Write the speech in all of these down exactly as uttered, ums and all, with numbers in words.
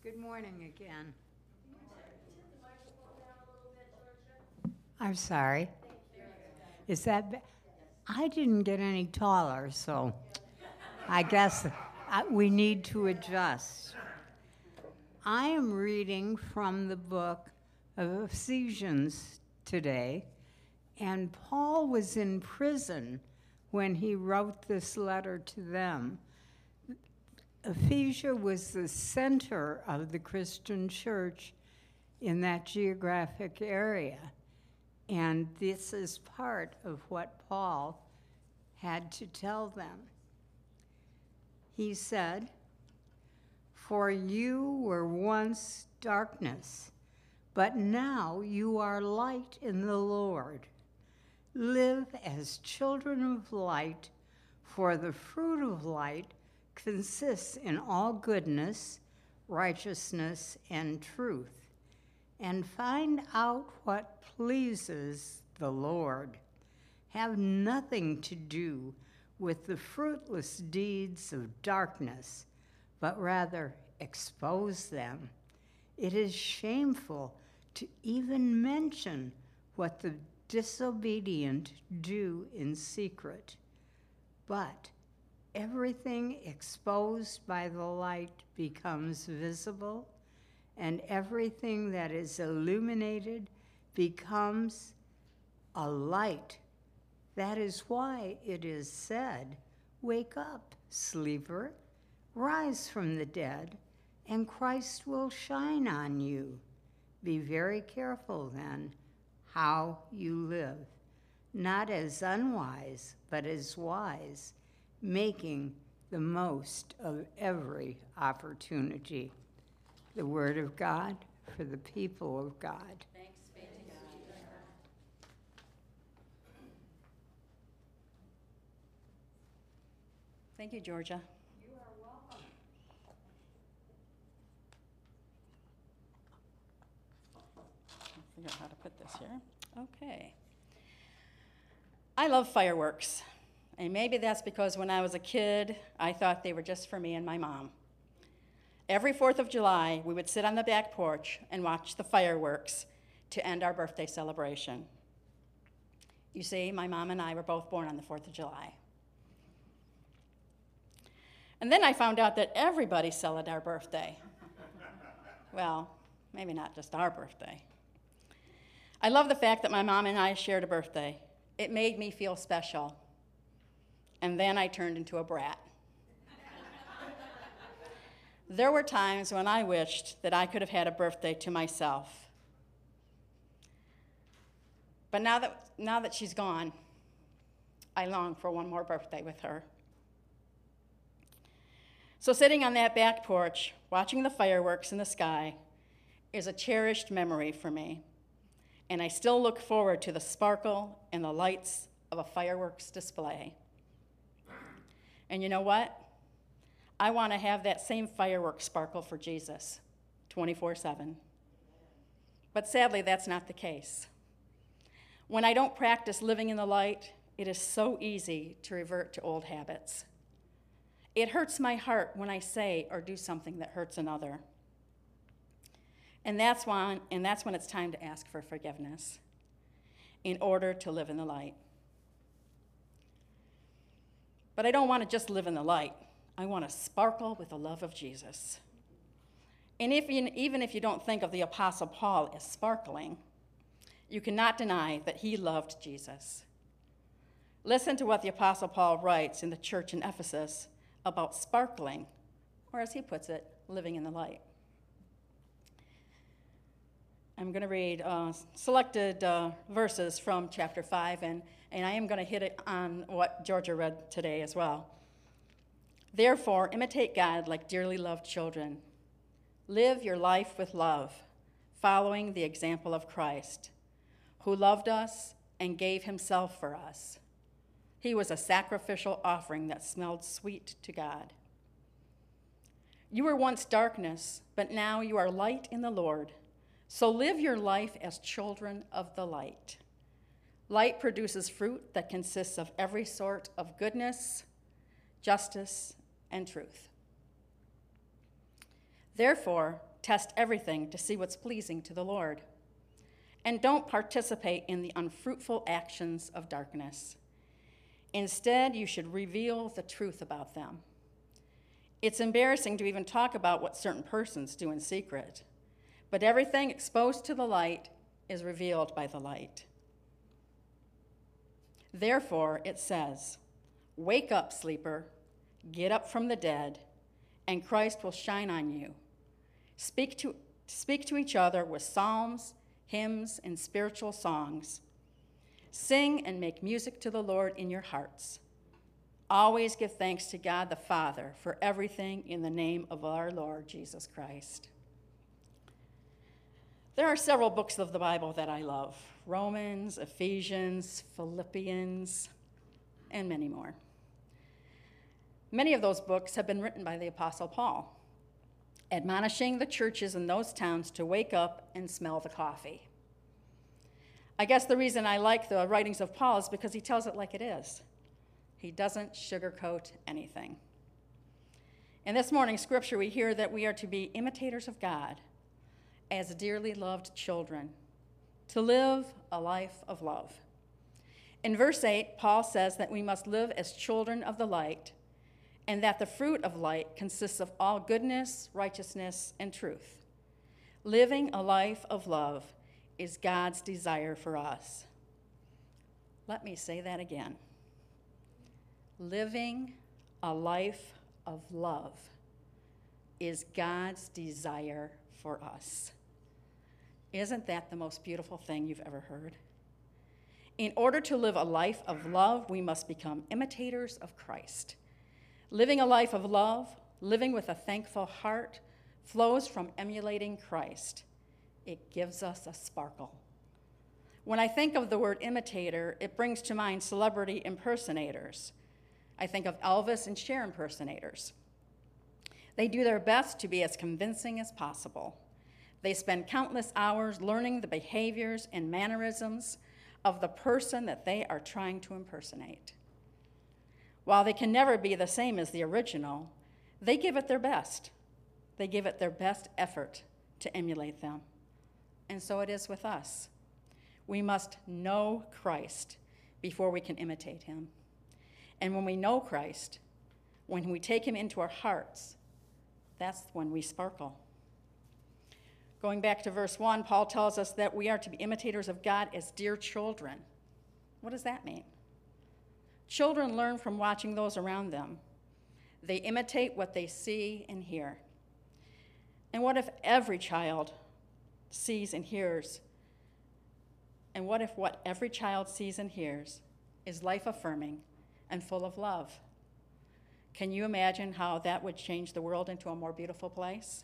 Good morning again. I'm sorry. Is that, be- I didn't get any taller, so I guess I, we need to adjust. I am reading from the book of Ephesians today, and Paul was in prison when he wrote this letter to them. Ephesia was the center of the Christian church in that geographic area. And this is part of what Paul had to tell them. He said, "For you were once darkness, but now you are light in the Lord. Live as children of light, for the fruit of light consists in all goodness, righteousness, and truth. And find out what pleases the Lord. Have nothing to do with the fruitless deeds of darkness, but rather expose them. It is shameful to even mention what the disobedient do in secret. But everything exposed by the light becomes visible, and everything that is illuminated becomes a light. That is why it is said, 'Wake up, sleeper, rise from the dead, and Christ will shine on you.' Be very careful then how you live, not as unwise, but as wise, making the most of every opportunity." The word of God for the people of God. Thanks be to God. Thank you, Georgia. You are welcome. I'll figure out how to put this here. Okay. I love fireworks. And maybe that's because when I was a kid, I thought they were just for me and my mom. Every fourth of July, we would sit on the back porch and watch the fireworks to end our birthday celebration. You see, my mom and I were both born on the fourth of July. And then I found out that everybody celebrated our birthday. Well, maybe not just our birthday. I love the fact that my mom and I shared a birthday. It made me feel special. And then I turned into a brat. There were times when I wished that I could have had a birthday to myself. But now that, now that she's gone, I long for one more birthday with her. So sitting on that back porch, watching the fireworks in the sky, is a cherished memory for me. And I still look forward to the sparkle and the lights of a fireworks display. And you know what? I want to have that same fireworks sparkle for Jesus, twenty-four seven. But sadly, that's not the case. When I don't practice living in the light, it is so easy to revert to old habits. It hurts my heart when I say or do something that hurts another. And that's when, and that's when it's time to ask for forgiveness in order to live in the light. But I don't want to just live in the light. I want to sparkle with the love of Jesus. And if you, even if you don't think of the Apostle Paul as sparkling, you cannot deny that he loved Jesus. Listen to what the Apostle Paul writes in the church in Ephesus about sparkling, or as he puts it, living in the light. I'm going to read uh, selected uh, verses from chapter five, and, and I am going to hit it on what Georgia read today as well. "Therefore, imitate God like dearly loved children. Live your life with love, following the example of Christ, who loved us and gave himself for us. He was a sacrificial offering that smelled sweet to God. You were once darkness, but now you are light in the Lord. So live your life as children of the light. Light produces fruit that consists of every sort of goodness, justice, and truth. Therefore, test everything to see what's pleasing to the Lord. And don't participate in the unfruitful actions of darkness. Instead, you should reveal the truth about them. It's embarrassing to even talk about what certain persons do in secret, but everything exposed to the light is revealed by the light. Therefore, it says, "Wake up, sleeper, get up from the dead, and Christ will shine on you. Speak to, speak to each other with psalms, hymns, and spiritual songs. Sing and make music to the Lord in your hearts. Always give thanks to God the Father for everything in the name of our Lord Jesus Christ." There are several books of the Bible that I love: Romans, Ephesians, Philippians, and many more. Many of those books have been written by the Apostle Paul, admonishing the churches in those towns to wake up and smell the coffee. I guess the reason I like the writings of Paul is because he tells it like it is. He doesn't sugarcoat anything. In this morning's scripture, we hear that we are to be imitators of God as dearly loved children, to live a life of love. In verse eight, Paul says that we must live as children of the light, and that the fruit of light consists of all goodness, righteousness, and truth. Living a life of love is God's desire for us. Let me say that again. Living a life of love is God's desire for us. Isn't that the most beautiful thing you've ever heard? In order to live a life of love, we must become imitators of Christ. Living a life of love, living with a thankful heart, flows from emulating Christ. It gives us a sparkle. When I think of the word imitator, it brings to mind celebrity impersonators. I think of Elvis and Cher impersonators. They do their best to be as convincing as possible. They spend countless hours learning the behaviors and mannerisms of the person that they are trying to impersonate. While they can never be the same as the original, they give it their best. They give it their best effort to emulate them. And so it is with us. We must know Christ before we can imitate him. And when we know Christ, when we take him into our hearts, that's when we sparkle. Going back to verse one, Paul tells us that we are to be imitators of God as dear children. What does that mean? Children learn from watching those around them. They imitate what they see and hear. And what if every child sees and hears? And what if what every child sees and hears is life-affirming and full of love? Can you imagine how that would change the world into a more beautiful place?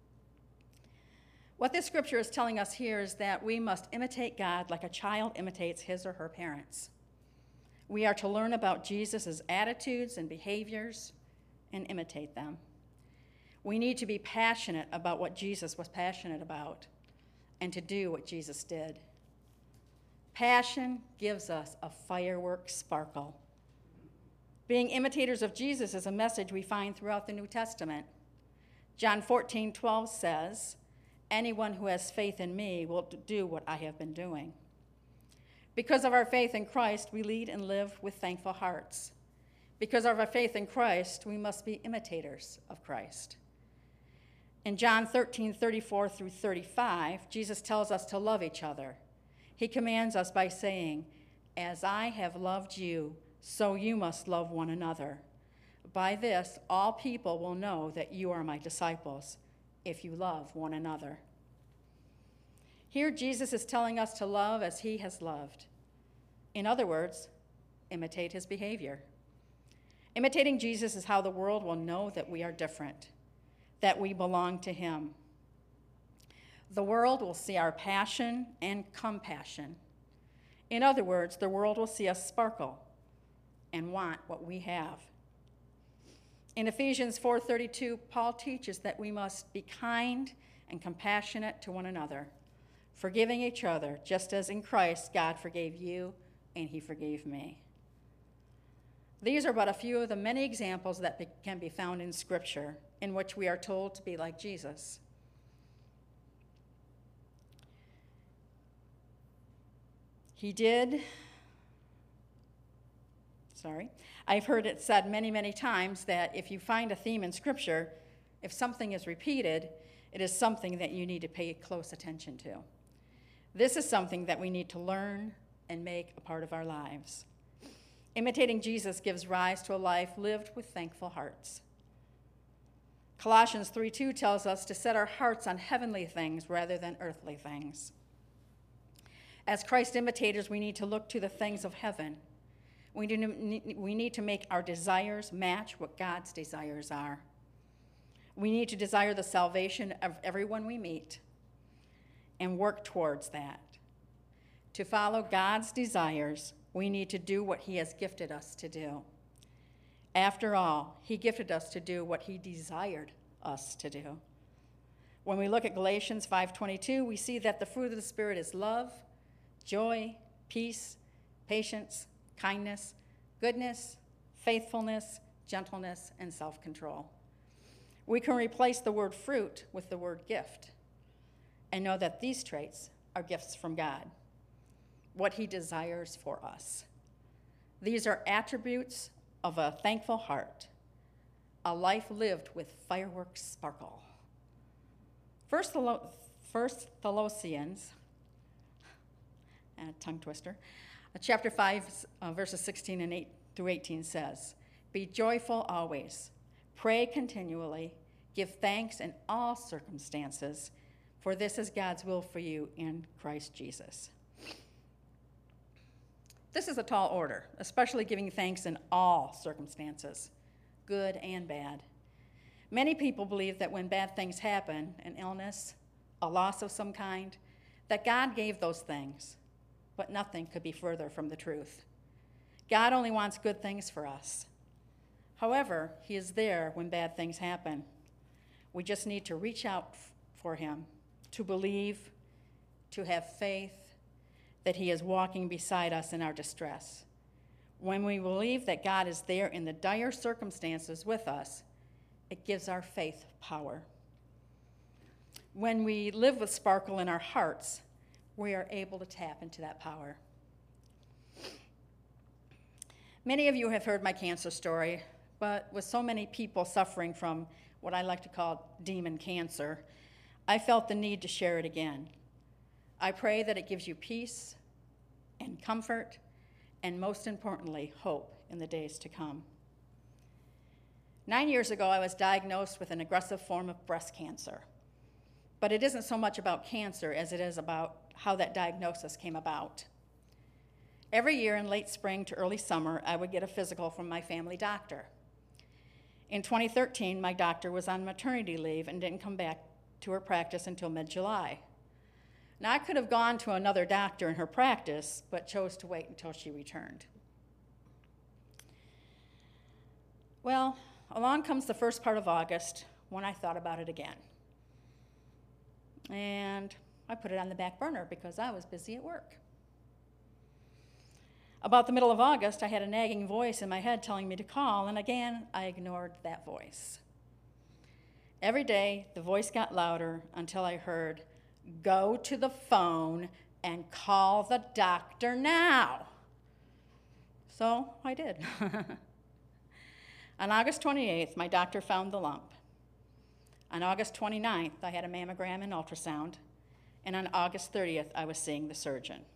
What this scripture is telling us here is that we must imitate God like a child imitates his or her parents. We are to learn about Jesus' attitudes and behaviors and imitate them. We need to be passionate about what Jesus was passionate about and to do what Jesus did. Passion gives us a firework sparkle. Being imitators of Jesus is a message we find throughout the New Testament. John fourteen twelve says, "Anyone who has faith in me will do what I have been doing." Because of our faith in Christ, we lead and live with thankful hearts. Because of our faith in Christ, we must be imitators of Christ. In John thirteen thirty-four through thirty-five, Jesus tells us to love each other. He commands us by saying, "As I have loved you, so you must love one another. By this, all people will know that you are my disciples, if you love one another." Here, Jesus is telling us to love as he has loved. In other words, imitate his behavior. Imitating Jesus is how the world will know that we are different, that we belong to him. The world will see our passion and compassion. In other words, the world will see us sparkle and want what we have. In Ephesians four thirty-two, Paul teaches that we must be kind and compassionate to one another, forgiving each other, just as in Christ God forgave you and he forgave me. These are but a few of the many examples that be, can be found in Scripture in which we are told to be like Jesus. He did, sorry, I've heard it said many, many times that if you find a theme in Scripture, if something is repeated, it is something that you need to pay close attention to. This is something that we need to learn and make a part of our lives. Imitating Jesus gives rise to a life lived with thankful hearts. Colossians three two tells us to set our hearts on heavenly things rather than earthly things. As Christ imitators, we need to look to the things of heaven. We need to make our desires match what God's desires are. We need to desire the salvation of everyone we meet and work towards that. To follow God's desires, we need to do what he has gifted us to do. After all, he gifted us to do what he desired us to do. When we look at Galatians five twenty-two, we see that the fruit of the Spirit is love, joy, peace, patience, kindness, goodness, faithfulness, gentleness, and self-control. We can replace the word fruit with the word gift and know that these traits are gifts from God, what he desires for us. These are attributes of a thankful heart, a life lived with fireworks sparkle. First, Thelo- First Thessalonians, a tongue twister, uh, chapter five, uh, verses sixteen and eight through eighteen says, "Be joyful always, pray continually, give thanks in all circumstances, for this is God's will for you in Christ Jesus." This is a tall order, especially giving thanks in all circumstances, good and bad. Many people believe that when bad things happen, an illness, a loss of some kind, that God gave those things, but nothing could be further from the truth. God only wants good things for us. However, he is there when bad things happen. We just need to reach out for him, to believe, to have faith that he is walking beside us in our distress. When we believe that God is there in the dire circumstances with us, it gives our faith power. When we live with sparkle in our hearts, we are able to tap into that power. Many of you have heard my cancer story, but with so many people suffering from what I like to call demon cancer, I felt the need to share it again. I pray that it gives you peace and comfort, and most importantly, hope in the days to come. Nine years ago, I was diagnosed with an aggressive form of breast cancer. But it isn't so much about cancer as it is about how that diagnosis came about. Every year in late spring to early summer, I would get a physical from my family doctor. In twenty thirteen, my doctor was on maternity leave and didn't come back to her practice until mid-July. Now, I could have gone to another doctor in her practice, but chose to wait until she returned. Well, along comes the first part of August when I thought about it again. And I put it on the back burner because I was busy at work. About the middle of August, I had a nagging voice in my head telling me to call, and again, I ignored that voice. Every day, the voice got louder until I heard, "Go to the phone and call the doctor now." So I did. On August twenty-eighth, my doctor found the lump. On August twenty-ninth, I had a mammogram and ultrasound, and on August thirtieth, I was seeing the surgeon.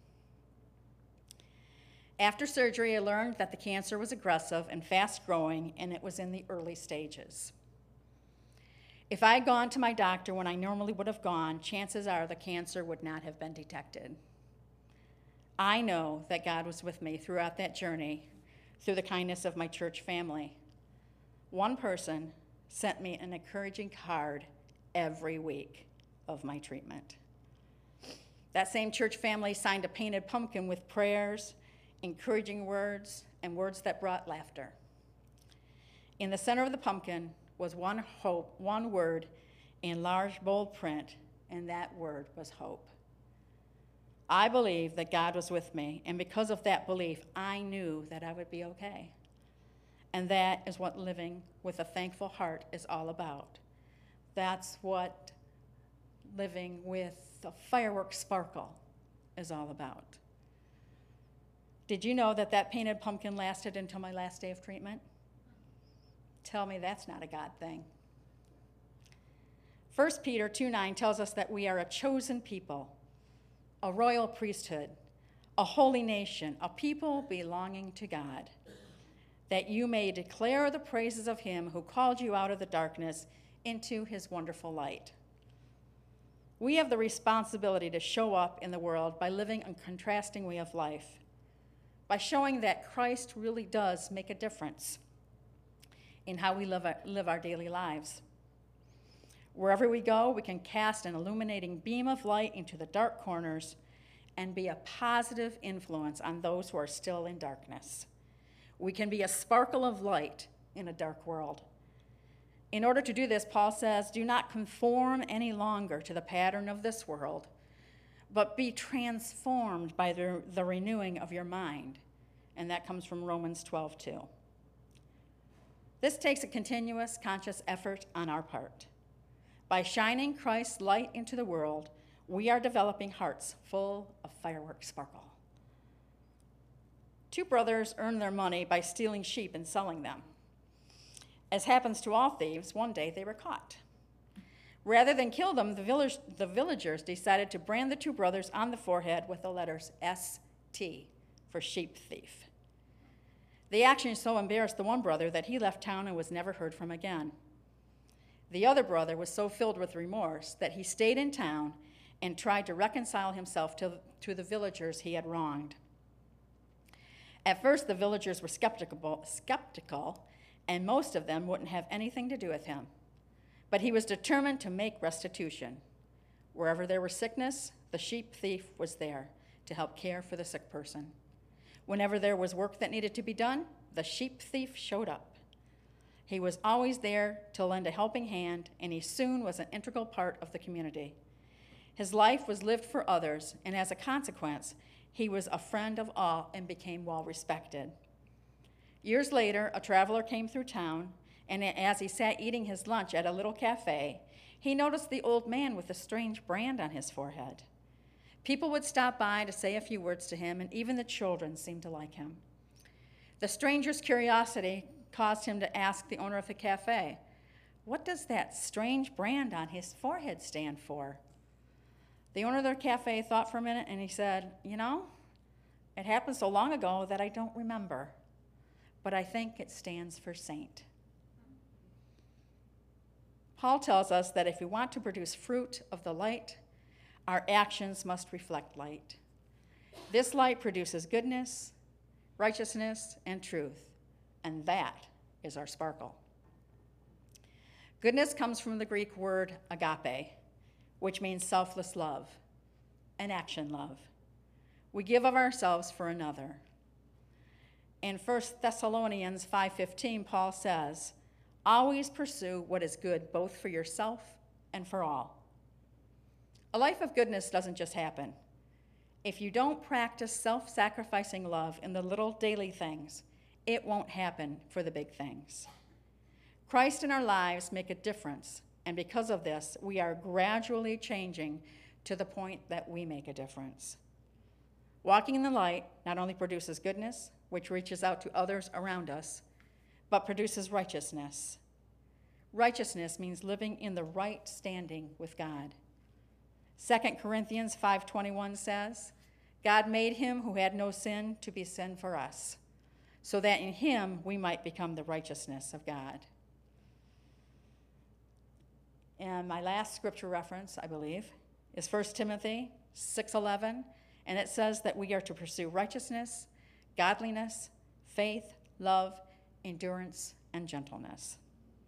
After surgery, I learned that the cancer was aggressive and fast-growing, and it was in the early stages. If I had gone to my doctor when I normally would have gone, chances are the cancer would not have been detected. I know that God was with me throughout that journey through the kindness of my church family. One person sent me an encouraging card every week of my treatment. That same church family signed a painted pumpkin with prayers, encouraging words, and words that brought laughter. In the center of the pumpkin was one hope, one word in large, bold print, and that word was hope. I believed that God was with me, and because of that belief, I knew that I would be okay. And that is what living with a thankful heart is all about. That's what living with a fireworks sparkle is all about. Did you know that that painted pumpkin lasted until my last day of treatment? Tell me that's not a God thing. First Peter two nine tells us that we are a chosen people, a royal priesthood, a holy nation, a people belonging to God, that you may declare the praises of him who called you out of the darkness into his wonderful light. We have the responsibility to show up in the world by living a contrasting way of life, by showing that Christ really does make a difference in how we live our, live our daily lives. Wherever we go, we can cast an illuminating beam of light into the dark corners and be a positive influence on those who are still in darkness. We can be a sparkle of light in a dark world. In order to do this, Paul says, do not conform any longer to the pattern of this world, but be transformed by the, the renewing of your mind. And that comes from Romans twelve two. This takes a continuous, conscious effort on our part. By shining Christ's light into the world, we are developing hearts full of firework sparkle. Two brothers earned their money by stealing sheep and selling them. As happens to all thieves, one day they were caught. Rather than kill them, the, village, the villagers decided to brand the two brothers on the forehead with the letters S T for sheep thief. The action so embarrassed the one brother that he left town and was never heard from again. The other brother was so filled with remorse that he stayed in town and tried to reconcile himself to, to the villagers he had wronged. At first, the villagers were skeptical, skeptical, and most of them wouldn't have anything to do with him. But he was determined to make restitution. Wherever there was sickness, the sheep thief was there to help care for the sick person. Whenever there was work that needed to be done, the sheep thief showed up. He was always there to lend a helping hand, and he soon was an integral part of the community. His life was lived for others, and as a consequence, he was a friend of all and became well respected. Years later, a traveler came through town, and as he sat eating his lunch at a little cafe, he noticed the old man with a strange brand on his forehead. People would stop by to say a few words to him, and even the children seemed to like him. The stranger's curiosity caused him to ask the owner of the cafe, "What does that strange brand on his forehead stand for?" The owner of the cafe thought for a minute, and he said, "You know, it happened so long ago that I don't remember, but I think it stands for saint." Paul tells us that if we want to produce fruit of the light, our actions must reflect light. This light produces goodness, righteousness, and truth, and that is our sparkle. Goodness comes from the Greek word agape, which means selfless love, and action love. We give of ourselves for another. In First Thessalonians five fifteen, Paul says, "Always pursue what is good both for yourself and for all." A life of goodness doesn't just happen. If you don't practice self-sacrificing love in the little daily things, it won't happen for the big things. Christ in our lives make a difference, and because of this, we are gradually changing to the point that we make a difference. Walking in the light not only produces goodness, which reaches out to others around us, but produces righteousness. Righteousness means living in the right standing with God. Second Corinthians five twenty-one says, "God made him who had no sin to be sin for us, so that in him we might become the righteousness of God." And my last scripture reference, I believe, is First Timothy six eleven, and it says that we are to pursue righteousness, godliness, faith, love, endurance, and gentleness.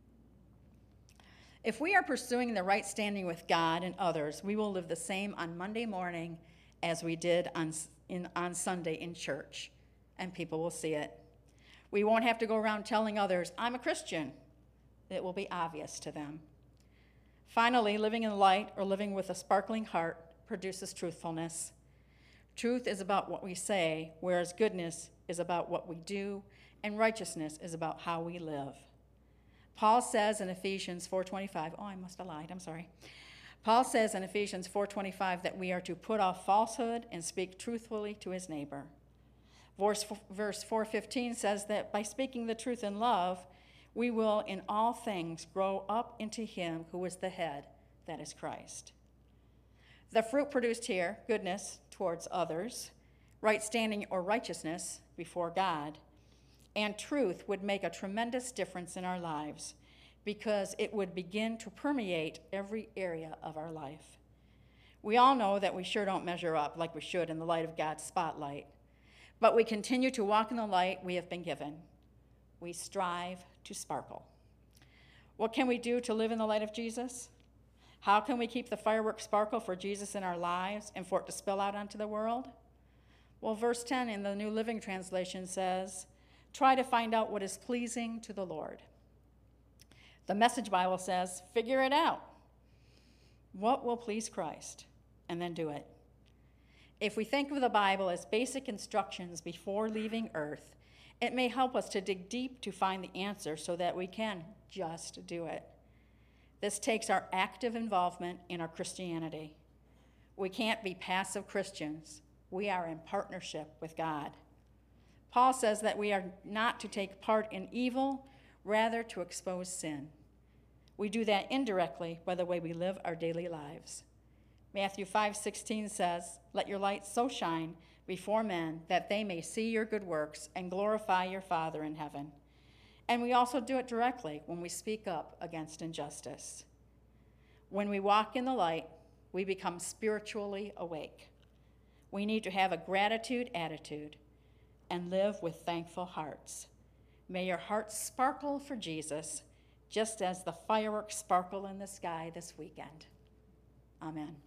If we are pursuing the right standing with God and others, we will live the same on Monday morning as we did on, in, on Sunday in church, and people will see it. We won't have to go around telling others, "I'm a Christian." It will be obvious to them. Finally, living in light or living with a sparkling heart produces truthfulness. Truth is about what we say, whereas goodness is about what we do, and righteousness is about how we live. Paul says in Ephesians four twenty-five, oh, I must have lied, I'm sorry. Paul says in Ephesians four twenty-five that we are to put off falsehood and speak truthfully to his neighbor. Verse, verse four fifteen says that by speaking the truth in love, we will in all things grow up into him who is the head, that is Christ. The fruit produced here, goodness towards others, right standing or righteousness before God, and truth would make a tremendous difference in our lives because it would begin to permeate every area of our life. We all know that we sure don't measure up like we should in the light of God's spotlight, but we continue to walk in the light we have been given. We strive to sparkle. What can we do to live in the light of Jesus? How can we keep the fireworks sparkle for Jesus in our lives and for it to spill out onto the world? Well, verse ten in the New Living Translation says, try to find out what is pleasing to the Lord. The Message Bible says, figure it out. What will please Christ? And then do it. If we think of the Bible as basic instructions before leaving earth, it may help us to dig deep to find the answer so that we can just do it. This takes our active involvement in our Christianity. We can't be passive Christians. We are in partnership with God. Paul says that we are not to take part in evil, rather to expose sin. We do that indirectly by the way we live our daily lives. Matthew five sixteen says, let your light so shine before men that they may see your good works and glorify your Father in heaven. And we also do it directly when we speak up against injustice. When we walk in the light, we become spiritually awake. We need to have a gratitude attitude and live with thankful hearts. May your hearts sparkle for Jesus, just as the fireworks sparkle in the sky this weekend. Amen.